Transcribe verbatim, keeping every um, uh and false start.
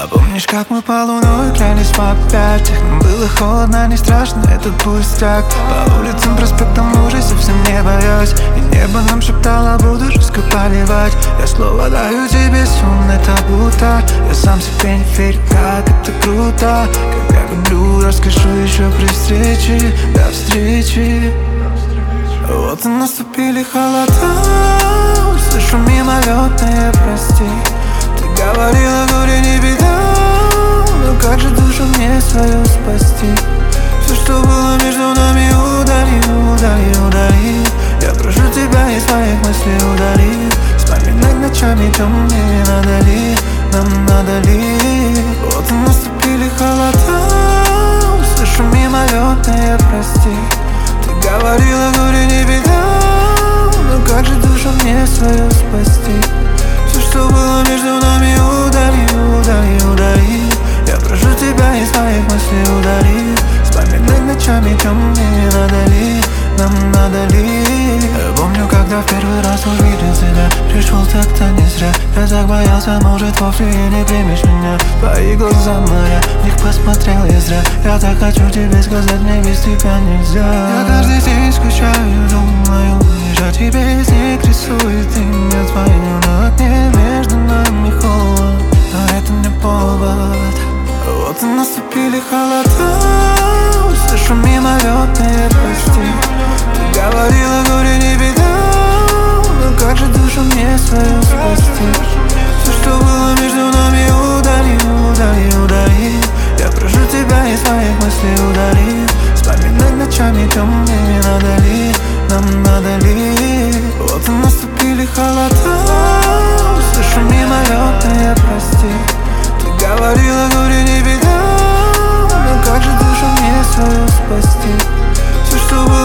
Помнишь, как мы по луной клялись в объятиях? Нам было холодно, не страшно, этот пустяк. По улицам, проспектам лужи, совсем не боясь. И небо нам шептало, буду жестко поливать. Я снова даю тебе сон, это будто я сам себе не верю, как это круто. Как я люблю, расскажу еще при встрече. До встречи. Вот и наступили холода, услышу мимолетное прости. Ты говорила, горе не беда, но как же душу мне свою спасти? Все, что было между нами, удали, удали, удали. Я прошу тебя из своих мыслей удали. Вспоминать ночами темными надо ли, нам надо ли? Вот и наступили холода, услышу мимолетное прости. Ты говорила, горе не беда, но как же душу мне свою спасти? Все, что было между нами, удали, удали, удали. Я прошу тебя из своих мыслей удали. Вспоминать ночами темными надо ли, нам надо ли? Я помню, когда в первый раз увидел тебя, пришел так-то не зря. Я так боялся, может, вовсе и не примешь меня. Твои глаза моря, в них посмотрел я зря. Я так хочу тебе сказать, мне без тебя нельзя. Я каждый день скучаю, думаю, лишь о тебе снег рисует имя твое на окне. Между нами холод, но это не повод. Вот и наступили холода, услышу мимолетные прости. Ты говорила, горе не беда, но как же душу мне свою спасти? Все, что было между нами, удали, удали, удали. Я прошу тебя из своих мыслей удали. Вспоминать ночами темными надо ли, нам надо ли? Вот и наступили холода, услышу мимолетные прости. Ты говорила, горе не беда, но как же душу мне свою спасти? Все, что было